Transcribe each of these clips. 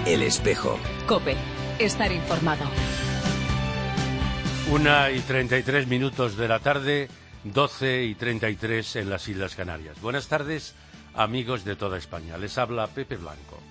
El Espejo. COPE. Estar informado. 1:33 de la tarde, 12:33 en las Islas Canarias. Buenas tardes, amigos de toda España. Les habla Pepe Blanco.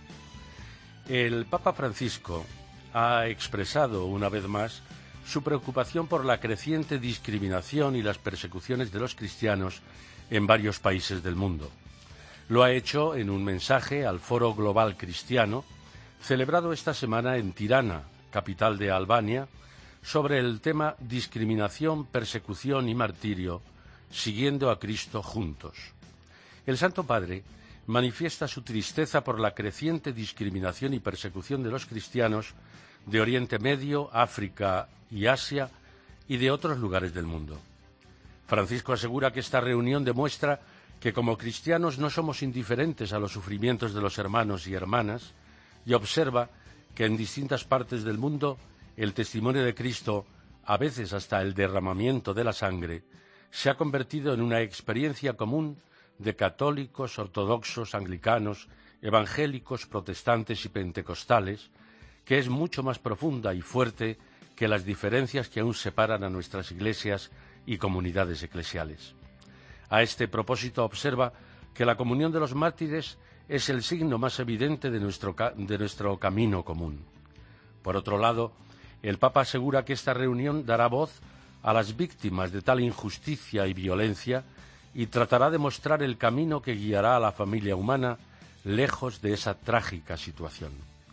El Papa Francisco ha expresado una vez más su preocupación por la creciente discriminación y las persecuciones de los cristianos en varios países del mundo. Lo ha hecho en un mensaje al Foro Global Cristiano, celebrado esta semana en Tirana, capital de Albania, sobre el tema discriminación, persecución y martirio, siguiendo a Cristo juntos. El Santo Padre manifiesta su tristeza por la creciente discriminación y persecución de los cristianos de Oriente Medio, África y Asia y de otros lugares del mundo. Francisco asegura que esta reunión demuestra que como cristianos no somos indiferentes a los sufrimientos de los hermanos y hermanas y observa que en distintas partes del mundo el testimonio de Cristo, a veces hasta el derramamiento de la sangre, se ha convertido en una experiencia común de católicos, ortodoxos, anglicanos, evangélicos, protestantes y pentecostales, que es mucho más profunda y fuerte que las diferencias que aún separan a nuestras iglesias y comunidades eclesiales. A este propósito observa que la comunión de los mártires es el signo más evidente de nuestro camino común. Por otro lado, el Papa asegura que esta reunión dará voz a las víctimas de tal injusticia y violencia y tratará de mostrar el camino que guiará a la familia humana lejos de esa trágica situación.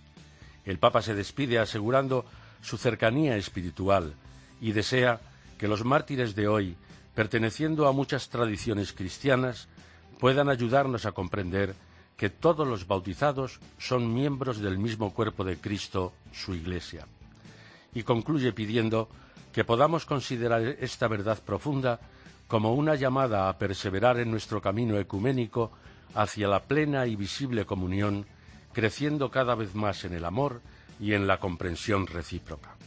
El Papa se despide asegurando su cercanía espiritual y desea que los mártires de hoy, perteneciendo a muchas tradiciones cristianas, puedan ayudarnos a comprender que todos los bautizados son miembros del mismo cuerpo de Cristo, su Iglesia. Y concluye pidiendo que podamos considerar esta verdad profunda como una llamada a perseverar en nuestro camino ecuménico hacia la plena y visible comunión, creciendo cada vez más en el amor y en la comprensión recíproca.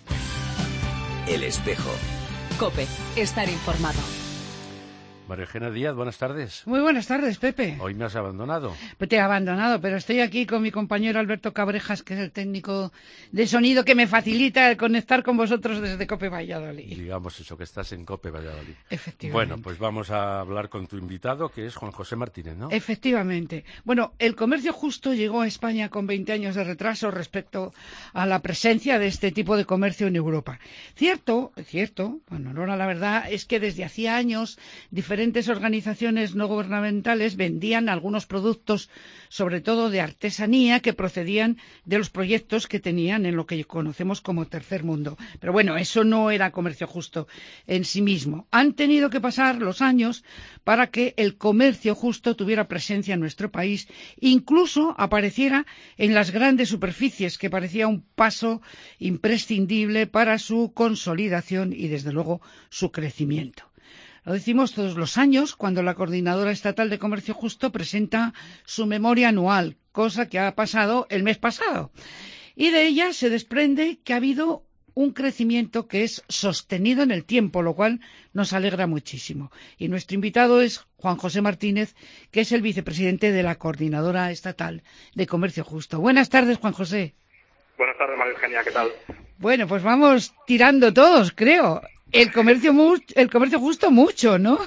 El Espejo. COPE. Estar informado. María Eugenia Díaz, buenas tardes. Muy buenas tardes, Pepe. Hoy me has abandonado. Pues te he abandonado, pero estoy aquí con mi compañero Alberto Cabrejas, que es el técnico de sonido que me facilita el conectar con vosotros desde COPE Valladolid. Digamos eso, que estás en COPE Valladolid. Efectivamente. Bueno, pues vamos a hablar con tu invitado, que es Juan José Martínez, ¿no? Efectivamente. Bueno, el comercio justo llegó a España con 20 años de retraso respecto a la presencia de este tipo de comercio en Europa. Cierto, bueno, no, la verdad es que desde hacía años diferentes organizaciones no gubernamentales vendían algunos productos, sobre todo de artesanía, que procedían de los proyectos que tenían en lo que conocemos como tercer mundo. Pero bueno, eso no era comercio justo en sí mismo. Han tenido que pasar los años para que el comercio justo tuviera presencia en nuestro país, incluso apareciera en las grandes superficies, que parecía un paso imprescindible para su consolidación y, desde luego, su crecimiento. Lo decimos todos los años cuando la Coordinadora Estatal de Comercio Justo presenta su memoria anual, cosa que ha pasado el mes pasado. Y de ella se desprende que ha habido un crecimiento que es sostenido en el tiempo, lo cual nos alegra muchísimo. Y nuestro invitado es Juan José Martínez, que es el vicepresidente de la Coordinadora Estatal de Comercio Justo. Buenas tardes, Juan José. Buenas tardes, María Eugenia, ¿qué tal? Bueno, pues vamos tirando todos, creo. El comercio justo mucho, ¿no?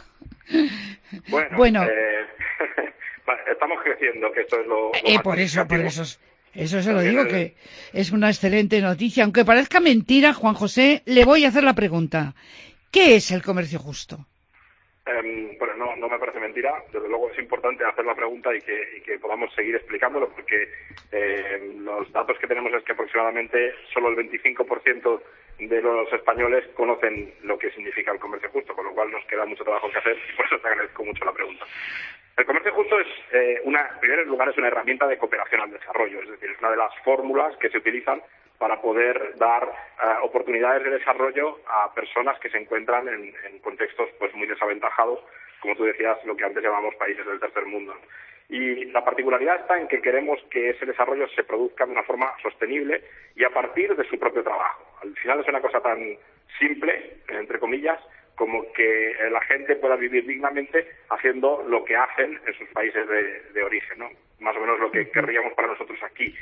Bueno. Estamos creciendo, que esto es lo más por eso se lo digo, que es una excelente noticia. Aunque parezca mentira, Juan José, le voy a hacer la pregunta. ¿Qué es el comercio justo? Bueno, no me parece mentira. Desde luego es importante hacer la pregunta y que podamos seguir explicándolo, porque los datos que tenemos es que aproximadamente solo el 25% de los españoles conocen lo que significa el comercio justo, con lo cual nos queda mucho trabajo que hacer y por eso te agradezco mucho la pregunta. El comercio justo es, en primer lugar, es una herramienta de cooperación al desarrollo, es decir, es una de las fórmulas que se utilizan para poder dar oportunidades de desarrollo a personas que se encuentran en contextos pues muy desaventajados, como tú decías, lo que antes llamamos países del tercer mundo. Y la particularidad está en que queremos que ese desarrollo se produzca de una forma sostenible y a partir de su propio trabajo. Al final es una cosa tan simple, entre comillas, como que la gente pueda vivir dignamente haciendo lo que hacen en sus países de origen, ¿no? Más o menos lo que querríamos para nosotros aquí.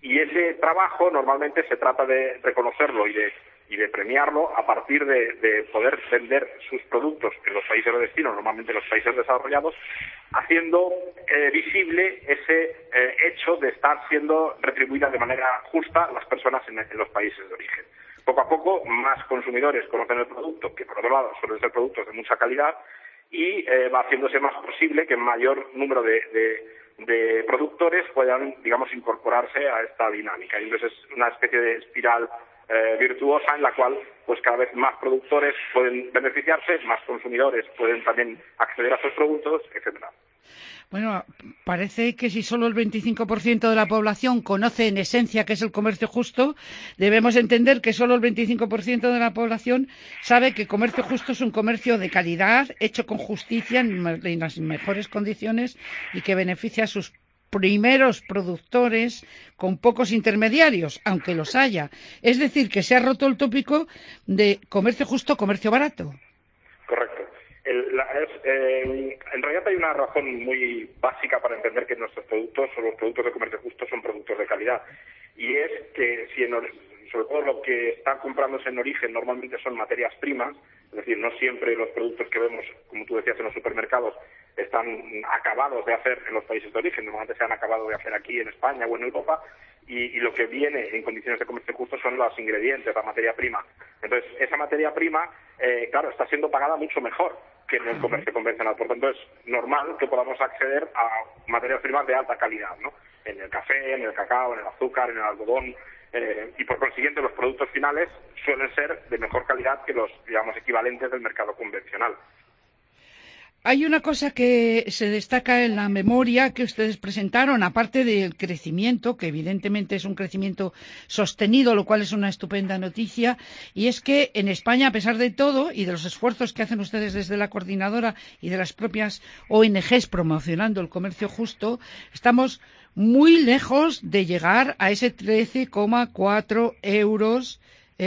Y ese trabajo normalmente se trata de reconocerlo y de premiarlo a partir de poder vender sus productos en los países de destino, normalmente en los países desarrollados, haciendo visible ese hecho de estar siendo retribuidas de manera justa las personas en los países de origen. Poco a poco, más consumidores conocen el producto, que por otro lado suelen ser productos de mucha calidad, y va haciéndose más posible que mayor número de productores puedan, digamos, incorporarse a esta dinámica. Y entonces es una especie de espiral virtuosa en la cual pues cada vez más productores pueden beneficiarse, más consumidores pueden también acceder a sus productos, etcétera. Bueno, parece que si solo el 25% de la población conoce en esencia qué es el comercio justo, debemos entender que solo el 25% de la población sabe que comercio justo es un comercio de calidad, hecho con justicia, en las mejores condiciones y que beneficia a sus primeros productores con pocos intermediarios, aunque los haya. Es decir, que se ha roto el tópico de comercio justo, comercio barato. Correcto. En realidad hay una razón muy básica para entender que nuestros productos o los productos de comercio justo son productos de calidad. Y es que sobre todo lo que está comprándose en origen normalmente son materias primas, es decir, no siempre los productos que vemos, como tú decías, en los supermercados están acabados de hacer en los países de origen, normalmente se han acabado de hacer aquí en España o en Europa, y lo que viene en condiciones de comercio justo son los ingredientes, la materia prima. Entonces, esa materia prima, claro, está siendo pagada mucho mejor que en el comercio convencional. Por tanto, es normal que podamos acceder a materias primas de alta calidad, ¿no? En el café, en el cacao, en el azúcar, en el algodón, y por consiguiente los productos finales suelen ser de mejor calidad que los, digamos, equivalentes del mercado convencional. Hay una cosa que se destaca en la memoria que ustedes presentaron, aparte del crecimiento, que evidentemente es un crecimiento sostenido, lo cual es una estupenda noticia, y es que en España, a pesar de todo, y de los esfuerzos que hacen ustedes desde la coordinadora y de las propias ONGs promocionando el comercio justo, estamos muy lejos de llegar a ese 13,4 euros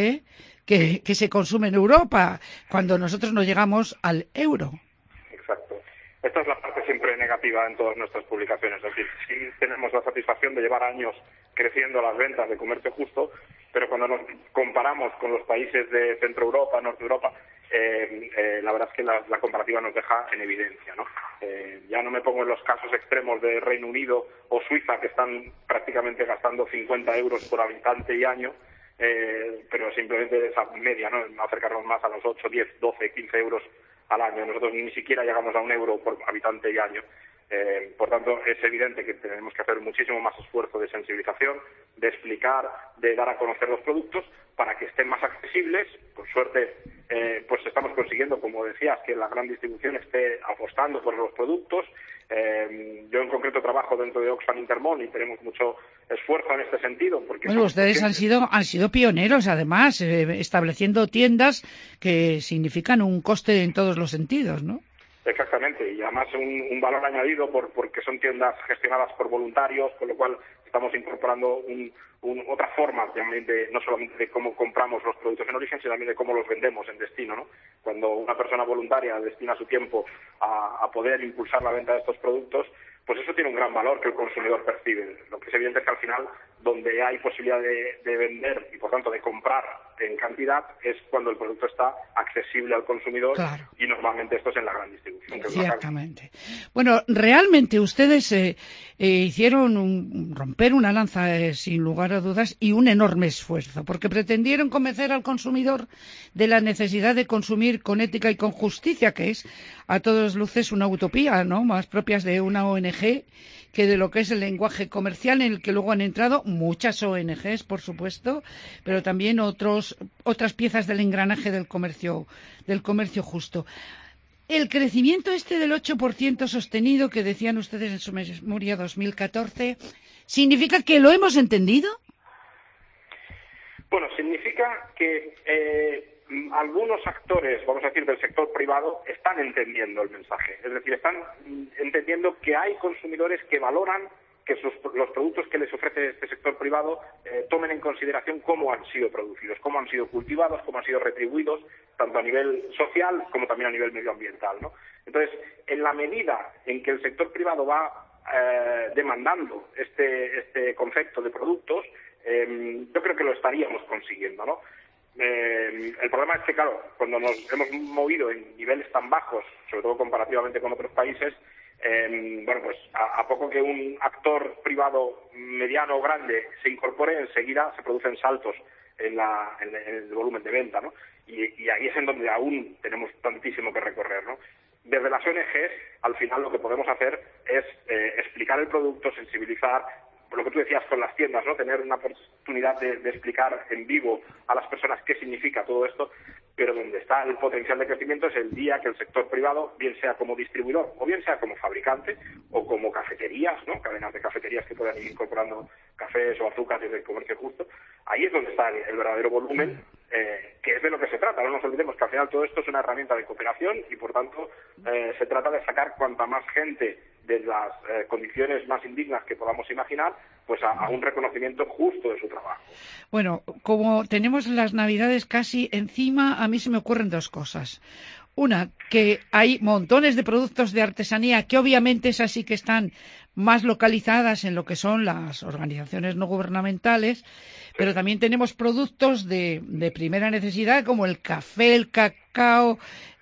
que se consume en Europa, cuando nosotros no llegamos al euro. Exacto. Esta es la parte siempre negativa en todas nuestras publicaciones. Es decir, sí tenemos la satisfacción de llevar años creciendo las ventas de comercio justo, pero cuando nos comparamos con los países de Centro Europa, Norte Europa, la verdad es que la comparativa nos deja en evidencia, ¿no? Ya no me pongo en los casos extremos de Reino Unido o Suiza, que están prácticamente gastando 50 euros por habitante y año, pero simplemente esa media, ¿no? Acercarnos más a los 8, 10, 12, 15 euros al año. Nosotros ni siquiera llegamos a €1 por habitante y año. Por tanto, es evidente que tenemos que hacer muchísimo más esfuerzo de sensibilización, de explicar, de dar a conocer los productos para que estén más accesibles. Por suerte, pues estamos consiguiendo, como decías, que la gran distribución esté apostando por los productos. Yo en concreto trabajo dentro de Oxfam Intermón y tenemos mucho esfuerzo en este sentido. Porque bueno, ustedes han sido pioneros, además, estableciendo tiendas que significan un coste en todos los sentidos, ¿no? Exactamente, y además un valor añadido porque son tiendas gestionadas por voluntarios, con lo cual estamos incorporando otra forma también no solamente de cómo compramos los productos en origen, sino también de cómo los vendemos en destino, ¿no? Cuando una persona voluntaria destina su tiempo a poder impulsar la venta de estos productos, pues eso tiene un gran valor que el consumidor percibe. Lo que es evidente es que al final, donde hay posibilidad de vender y por tanto de comprar en cantidad, es cuando el producto está accesible al consumidor. Claro. Y normalmente esto es en la gran distribución. Ciertamente. Bueno, realmente ustedes hicieron romper una lanza sin lugar a dudas y un enorme esfuerzo, porque pretendieron convencer al consumidor de la necesidad de consumir con ética y con justicia, que es a todas luces una utopía, ¿no? Más propias de una ONG que de lo que es el lenguaje comercial, en el que luego han entrado muchas ONGs, por supuesto, pero también otras piezas del engranaje del comercio justo. El crecimiento del 8% sostenido que decían ustedes en su memoria 2014, ¿significa que lo hemos entendido? Bueno, significa que algunos actores, vamos a decir, del sector privado, están entendiendo el mensaje. Es decir, están entendiendo que hay consumidores que valoran que los productos que les ofrece este sector privado tomen en consideración cómo han sido producidos, cómo han sido cultivados, cómo han sido retribuidos, tanto a nivel social como también a nivel medioambiental, ¿no? Entonces, en la medida en que el sector privado va demandando este concepto de productos, yo creo que lo estaríamos consiguiendo, ¿no? El problema es que, claro, cuando nos hemos movido en niveles tan bajos, sobre todo comparativamente con otros países, bueno, pues a poco que un actor privado mediano o grande se incorpore, enseguida se producen saltos en el volumen de venta, ¿no? Y ahí es en donde aún tenemos tantísimo que recorrer, ¿no? Desde las ONGs, al final lo que podemos hacer es explicar el producto, sensibilizar, por lo que tú decías con las tiendas, ¿no? Tener una oportunidad de explicar en vivo a las personas qué significa todo esto, pero donde está el potencial de crecimiento es el día que el sector privado, bien sea como distribuidor o bien sea como fabricante o como cafeterías, ¿no? Cadenas de cafeterías que puedan ir incorporando cafés o azúcares del comercio justo, ahí es donde está el verdadero volumen, que es de lo que se trata. No nos olvidemos que al final todo esto es una herramienta de cooperación y por tanto se trata de sacar cuanta más gente de las condiciones más indignas que podamos imaginar, pues a un reconocimiento justo de su trabajo. Bueno, como tenemos las Navidades casi encima, a mí se me ocurren dos cosas. Una, que hay montones de productos de artesanía que obviamente esas sí que están más localizadas en lo que son las organizaciones no gubernamentales, pero también tenemos productos de primera necesidad como el café, el cacao,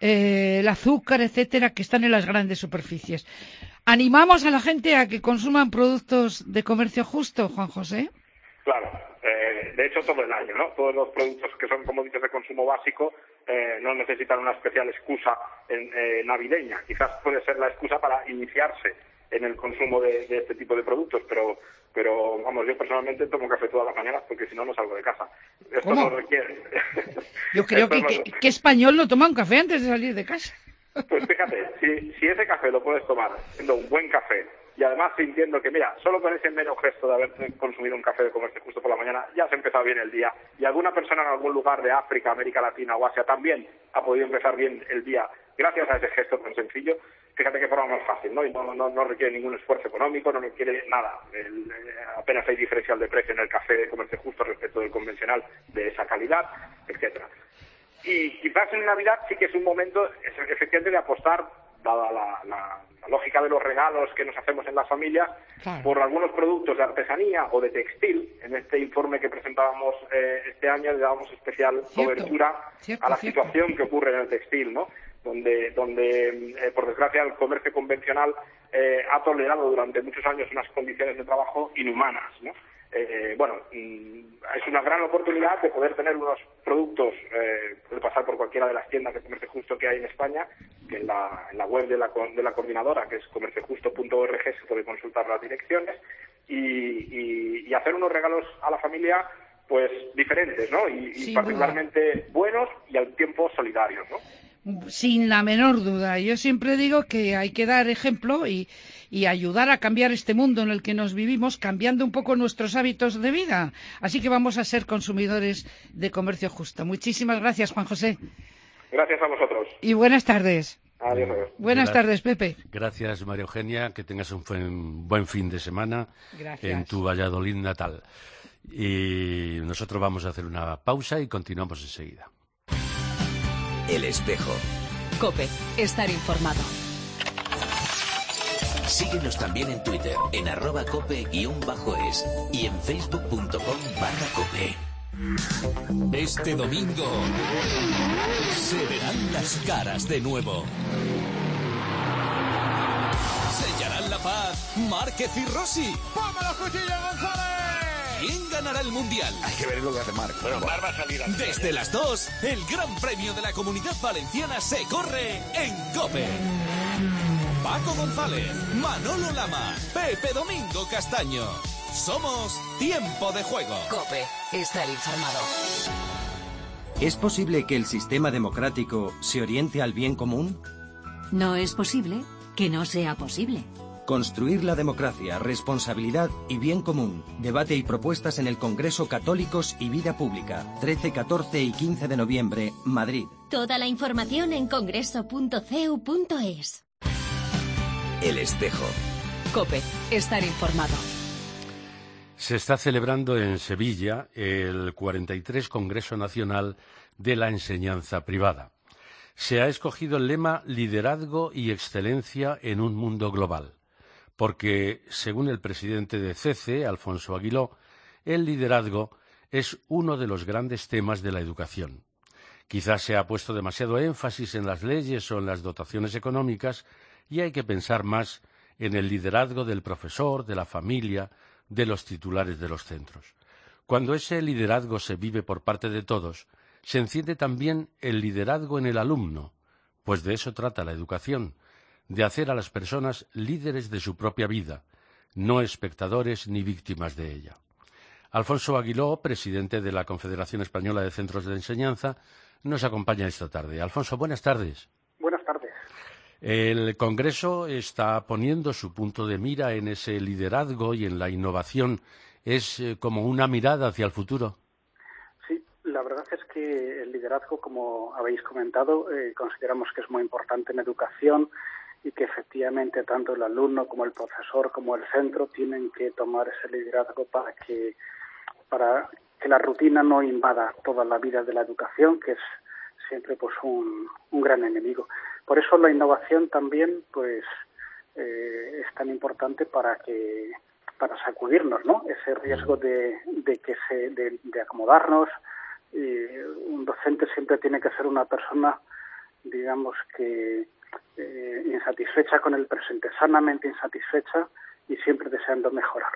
el azúcar, etcétera, que están en las grandes superficies. ¿Animamos a la gente a que consuman productos de comercio justo, Juan José? Claro, de hecho todo el año, ¿no? Todos los productos que son commodities de consumo básico no necesitan una especial excusa navideña. Quizás puede ser la excusa para iniciarse en el consumo de este tipo de productos, pero vamos, yo personalmente tomo café todas las mañanas porque si no, no salgo de casa. Esto ¿Cómo? no requiere. Yo creo que español no toma un café antes de salir de casa. Pues fíjate, si ese café lo puedes tomar siendo un buen café y además sintiendo que, mira, solo con ese mero gesto de haber consumido un café de comercio justo por la mañana, ya has empezado bien el día. Y alguna persona en algún lugar de África, América Latina o Asia también ha podido empezar bien el día gracias a ese gesto tan sencillo. Fíjate qué forma más fácil, ¿no? Y no requiere ningún esfuerzo económico, no requiere nada. Apenas hay diferencial de precio en el café de comercio justo respecto del convencional de esa calidad, etcétera. Y quizás en Navidad sí que es un momento efectivamente de apostar, dada la lógica de los regalos que nos hacemos en las familias, claro, por algunos productos de artesanía o de textil. En este informe que presentábamos este año le dábamos especial cobertura a la situación que ocurre en el textil, ¿no? Donde por desgracia el comercio convencional ha tolerado durante muchos años unas condiciones de trabajo inhumanas, ¿no? Es una gran oportunidad de poder tener unos productos, puede pasar por cualquiera de las tiendas de comercio justo que hay en España, que en la web de la coordinadora, que es comerciojusto.org, se puede consultar las direcciones, y hacer unos regalos a la familia pues diferentes, ¿no? Y particularmente buenos y al tiempo solidarios, ¿no? Sin la menor duda. Yo siempre digo que hay que dar ejemplo y ayudar a cambiar este mundo en el que nos vivimos, cambiando un poco nuestros hábitos de vida. Así que vamos a ser consumidores de comercio justo. Muchísimas gracias, Juan José. Gracias a vosotros. Y buenas tardes. Adiós. Buenas tardes, Pepe. Gracias, María Eugenia. Que tengas un buen fin de semana en tu Valladolid natal. Y nosotros vamos a hacer una pausa y continuamos enseguida. El espejo. COPE. Estar informado. Síguenos también en Twitter, en @cope_es y en facebook.com/cope. Este domingo se verán las caras de nuevo. Sellarán la paz Márquez y Rossi. ¡Vámonos, Cuchillo González! ¿Quién ganará el Mundial? Hay que ver lo que hace Marc. Bueno, Marc va a salir a Desde las 2, el Gran Premio de la Comunidad Valenciana se corre en COPE. Paco González, Manolo Lama, Pepe Domingo Castaño. Somos Tiempo de Juego. COPE. Estar informado. ¿Es posible que el sistema democrático se oriente al bien común? No es posible que no sea posible. Construir la democracia, responsabilidad y bien común. Debate y propuestas en el Congreso Católicos y Vida Pública. 13, 14 y 15 de noviembre, Madrid. Toda la información en congreso.cu.es. El espejo. COPE. Estar informado. Se está celebrando en Sevilla el 43 Congreso Nacional de la Enseñanza Privada. Se ha escogido el lema Liderazgo y Excelencia en un Mundo Global. porque, según el presidente de CECE, Alfonso Aguiló, el liderazgo es uno de los grandes temas de la educación. Quizás se ha puesto demasiado énfasis en las leyes o en las dotaciones económicas y hay que pensar más en el liderazgo del profesor, de la familia, de los titulares de los centros. Cuando ese liderazgo se vive por parte de todos, se enciende también el liderazgo en el alumno, pues de eso trata la educación, de hacer a las personas líderes de su propia vida, no espectadores ni víctimas de ella. Alfonso Aguiló, presidente de la Confederación Española de Centros de Enseñanza, nos acompaña esta tarde. Alfonso, buenas tardes. Buenas tardes. El Congreso está poniendo su punto de mira en ese liderazgo y en la innovación. ¿Es como una mirada hacia el futuro? Sí, la verdad es que el liderazgo, como habéis comentado, consideramos que es muy importante en educación y que efectivamente tanto el alumno como el profesor como el centro tienen que tomar ese liderazgo para que la rutina no invada toda la vida de la educación, que es siempre pues un gran enemigo. Por eso la innovación también pues es tan importante para sacudirnos, ¿no? Ese riesgo de acomodarnos. Un docente siempre tiene que ser una persona, digamos que insatisfecha con el presente, sanamente insatisfecha y siempre deseando mejorar.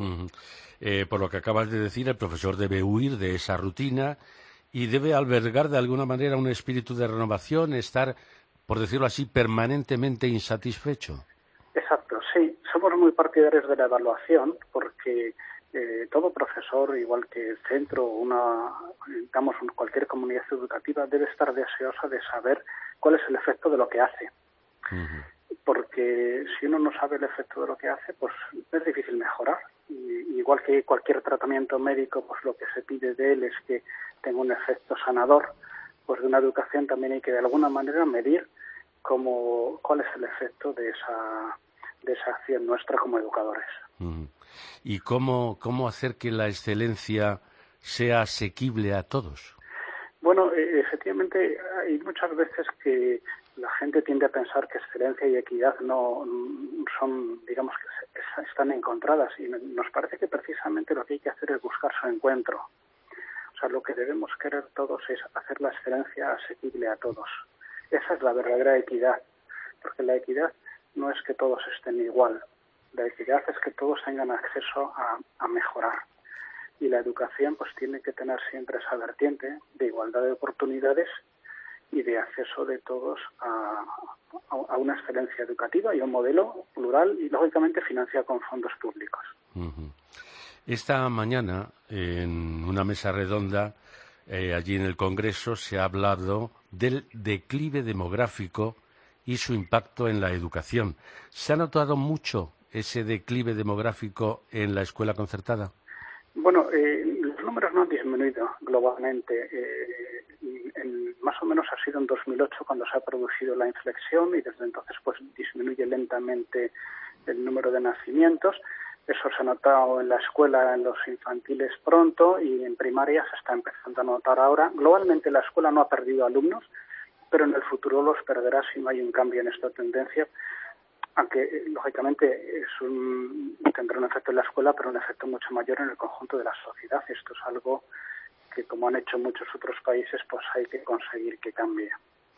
Por lo que acabas de decir, el profesor debe huir de esa rutina y debe albergar de alguna manera un espíritu de renovación, estar, por decirlo así, permanentemente insatisfecho. Exacto, sí. Somos muy partidarios de la evaluación porque todo profesor, igual que el centro, cualquier comunidad educativa, debe estar deseosa de saber cuál es el efecto de lo que hace. Porque si uno no sabe el efecto de lo que hace, pues es difícil mejorar. Y igual que cualquier tratamiento médico, pues lo que se pide de él es que tenga un efecto sanador, pues de una educación también hay que de alguna manera medir cuál es el efecto de esa acción nuestra como educadores. ¿Y cómo hacer que la excelencia sea asequible a todos? Bueno, efectivamente hay muchas veces que la gente tiende a pensar que excelencia y equidad no son, digamos, que están encontradas, y nos parece que precisamente lo que hay que hacer es buscar su encuentro. O sea, lo que debemos querer todos es hacer la excelencia asequible a todos. Esa es la verdadera equidad, porque la equidad no es que todos estén igual, la equidad es que todos tengan acceso a mejorar. Y la educación pues tiene que tener siempre esa vertiente de igualdad de oportunidades y de acceso de todos a una excelencia educativa y a un modelo plural y lógicamente financiado con fondos públicos. Esta mañana, en una mesa redonda, allí en el Congreso, se ha hablado del declive demográfico y su impacto en la educación. ¿Se ha notado mucho ese declive demográfico en la escuela concertada? Bueno, los números no han disminuido globalmente. Más o menos ha sido en 2008 cuando se ha producido la inflexión y desde entonces pues disminuye lentamente el número de nacimientos. Eso se ha notado en la escuela, en los infantiles pronto y en primaria se está empezando a notar ahora. Globalmente la escuela no ha perdido alumnos, pero en el futuro los perderá si no hay un cambio en esta tendencia. Aunque, lógicamente, tendrá un efecto en la escuela, pero un efecto mucho mayor en el conjunto de la sociedad. Esto es algo que, como han hecho muchos otros países, pues hay que conseguir que cambie.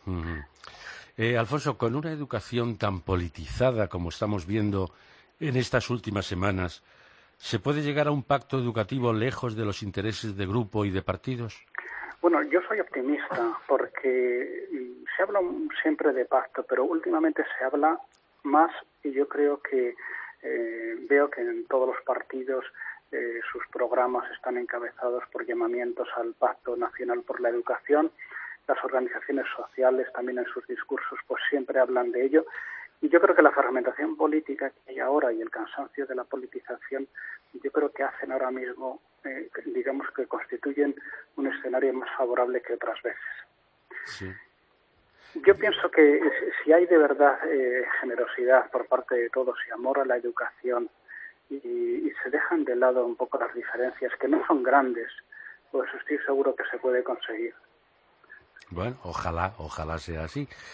Alfonso, con una educación tan politizada como estamos viendo en estas últimas semanas, ¿se puede llegar a un pacto educativo lejos de los intereses de grupo y de partidos? Bueno, yo soy optimista porque se habla siempre de pacto, pero últimamente se habla más y yo creo que veo que en todos los partidos sus programas están encabezados por llamamientos al Pacto Nacional por la Educación. Las organizaciones sociales también en sus discursos pues siempre hablan de ello. Y yo creo que la fragmentación política que hay ahora y el cansancio de la politización, yo creo que hacen ahora mismo, digamos que constituyen un escenario más favorable que otras veces. Sí. Yo pienso que si hay de verdad generosidad por parte de todos y amor a la educación y se dejan de lado un poco las diferencias, que no son grandes, pues estoy seguro que se puede conseguir. Bueno, ojalá sea así.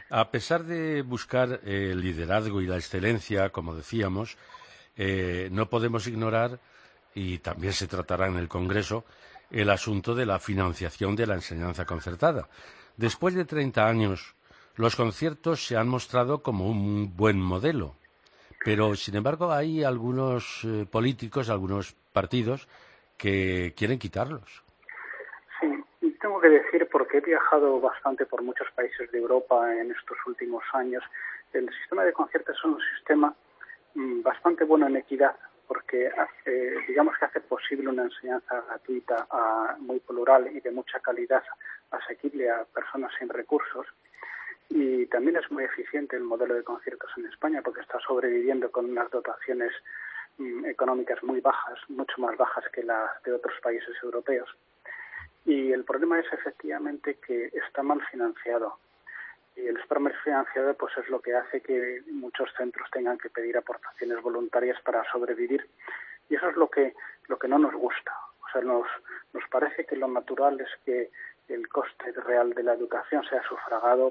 A pesar de buscar el liderazgo y la excelencia, como decíamos, no podemos ignorar, y también se tratará en el Congreso, el asunto de la financiación de la enseñanza concertada. Después de 30 años, los conciertos se han mostrado como un buen modelo, pero, sin embargo, hay algunos políticos, algunos partidos que quieren quitarlos. Sí, y tengo que decir, porque he viajado bastante por muchos países de Europa en estos últimos años, el sistema de conciertos es un sistema bastante bueno en equidad, porque digamos que hace posible una enseñanza gratuita, muy plural y de mucha calidad, asequible a personas sin recursos. Y también es muy eficiente el modelo de conciertos en España, porque está sobreviviendo con unas dotaciones económicas muy bajas, mucho más bajas que las de otros países europeos. Y el problema es efectivamente que está mal financiado. Y el estar mal financiado pues es lo que hace que muchos centros tengan que pedir aportaciones voluntarias para sobrevivir. Y eso es lo que no nos gusta. O sea, nos parece que lo natural es que el coste real de la educación sea sufragado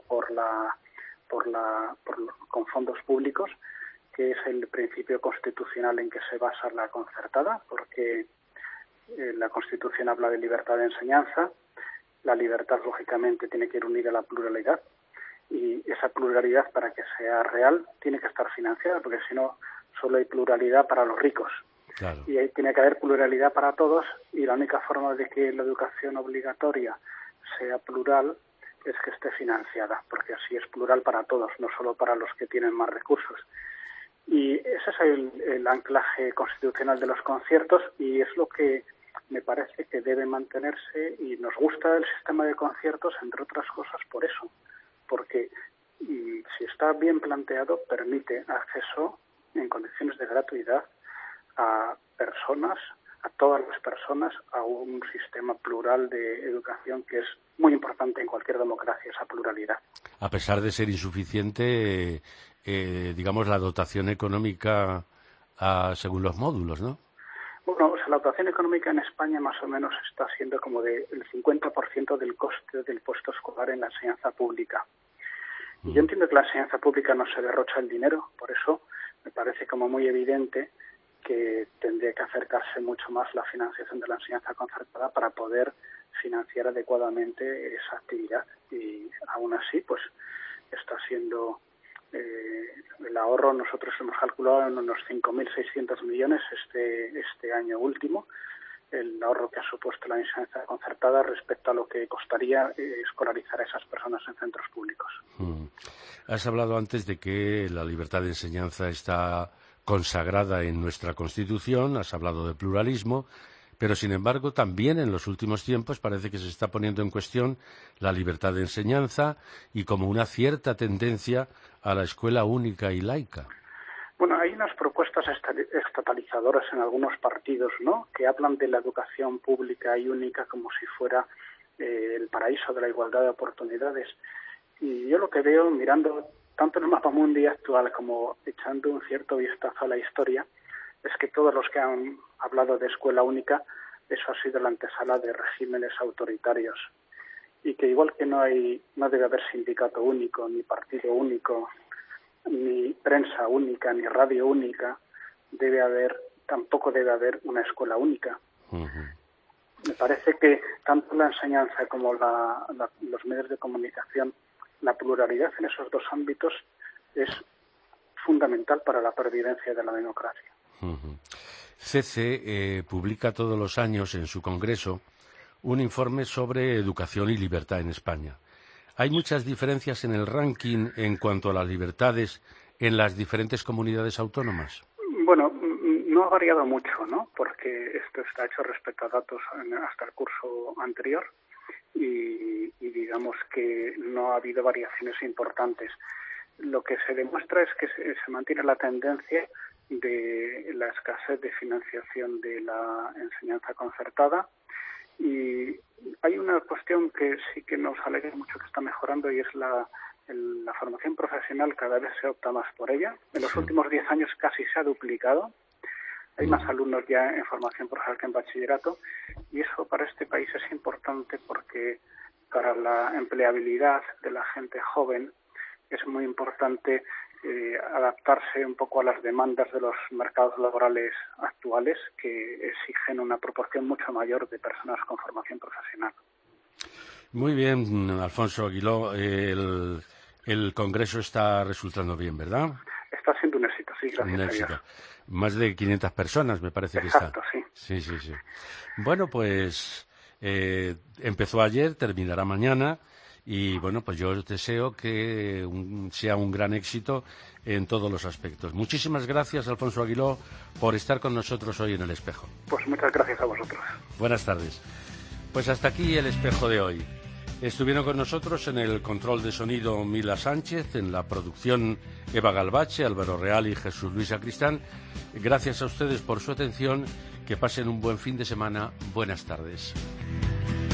con fondos públicos, que es el principio constitucional en que se basa la concertada, porque la Constitución habla de libertad de enseñanza. La libertad, lógicamente, tiene que ir unida a la pluralidad, y esa pluralidad, para que sea real, tiene que estar financiada, porque si no, solo hay pluralidad para los ricos. Claro. Y ahí tiene que haber pluralidad para todos, y la única forma de que la educación obligatoria sea plural es que esté financiada, porque así es plural para todos, no solo para los que tienen más recursos. Y ese es el anclaje constitucional de los conciertos, y es lo que me parece que debe mantenerse, y nos gusta el sistema de conciertos, entre otras cosas, por eso, porque si está bien planteado, permite acceso en condiciones de gratuidad a personas, a todas las personas, a un sistema plural de educación, que es muy importante en cualquier democracia, esa pluralidad. A pesar de ser insuficiente, digamos, la dotación económica según los módulos, ¿no? Bueno, o sea, la dotación económica en España más o menos está siendo como del 50% del coste del puesto escolar en la enseñanza pública. Y yo entiendo que la enseñanza pública no se derrocha el dinero, por eso me parece como muy evidente que tendría que acercarse mucho más la financiación de la enseñanza concertada para poder financiar adecuadamente esa actividad. Y aún así, pues está siendo el ahorro, nosotros hemos calculado en unos 5.600 millones este año último, el ahorro que ha supuesto la enseñanza concertada respecto a lo que costaría escolarizar a esas personas en centros públicos. Has hablado antes de que la libertad de enseñanza está consagrada en nuestra Constitución, has hablado de pluralismo, pero sin embargo también en los últimos tiempos parece que se está poniendo en cuestión la libertad de enseñanza y como una cierta tendencia a la escuela única y laica. Bueno, hay unas propuestas estatalizadoras en algunos partidos, ¿no?, que hablan de la educación pública y única como si fuera el paraíso de la igualdad de oportunidades. Y yo lo que veo, mirando tanto el mapa mundi actual como echando un cierto vistazo a la historia, es que todos los que han hablado de escuela única, eso ha sido la antesala de regímenes autoritarios. Y que igual que no debe haber sindicato único, ni partido único, ni prensa única, ni radio única, tampoco debe haber una escuela única. Me parece que tanto la enseñanza como los medios de comunicación, la pluralidad en esos dos ámbitos es fundamental para la pervivencia de la democracia. CC publica todos los años en su congreso un informe sobre educación y libertad en España. ¿Hay muchas diferencias en el ranking en cuanto a las libertades en las diferentes comunidades autónomas? Bueno, no ha variado mucho, ¿no?, porque esto está hecho respecto a datos hasta el curso anterior y digamos que no ha habido variaciones importantes. Lo que se demuestra es que se mantiene la tendencia de la escasez de financiación de la enseñanza concertada, y hay una cuestión que sí que nos alegra mucho que está mejorando, y es la formación profesional. Cada vez se opta más por ella. En los últimos 10 años casi se ha duplicado. Hay más alumnos ya en formación profesional que en bachillerato, y eso para este país es importante porque para la empleabilidad de la gente joven es muy importante adaptarse un poco a las demandas de los mercados laborales actuales, que exigen una proporción mucho mayor de personas con formación profesional. Muy bien, Alfonso Aguiló, el Congreso está resultando bien, ¿verdad? Está siendo un éxito, sí, gracias a Dios. Más de 500 personas, me parece que Exacto, está. Sí. Sí. Bueno, pues empezó ayer, terminará mañana. Y bueno, pues yo os deseo que sea un gran éxito en todos los aspectos. Muchísimas gracias, Alfonso Aguiló, por estar con nosotros hoy en El Espejo. Pues muchas gracias a vosotros. Buenas tardes. Pues hasta aquí El Espejo de hoy. Estuvieron con nosotros en el control de sonido Mila Sánchez, en la producción Eva Galvache, Álvaro Real y Jesús Luis Sacristán. Gracias a ustedes por su atención. Que pasen un buen fin de semana. Buenas tardes.